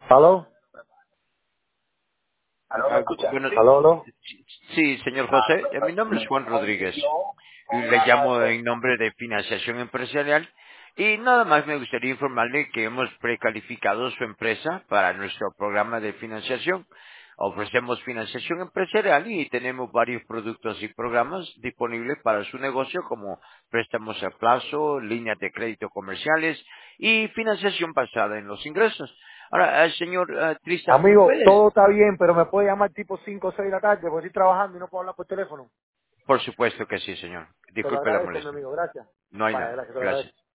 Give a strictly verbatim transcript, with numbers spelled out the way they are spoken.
¿Aló? ¿Aló, me Ah, bu- escucha? bueno, ¿Aló, aló? sí, señor José, eh, mi nombre es Juan Rodríguez y le llamo en nombre de Financiación Empresarial y nada más me gustaría informarle que hemos precalificado su empresa para nuestro programa de financiación. Ofrecemos financiación empresarial y tenemos varios productos y programas disponibles para su negocio como préstamos a plazo, líneas de crédito comerciales y financiación basada en los ingresos. Ahora, eh, señor eh, Tristan, ¿me Amigo, puede? todo está bien, pero me puede llamar tipo cinco o seis de la tarde porque estoy trabajando y no puedo hablar por teléfono. Por supuesto que sí, señor. Te lo Disculpe la agradezco, mi molestia. amigo. Gracias. No hay Vaya, nada. gracias, te lo agradezco. Gracias.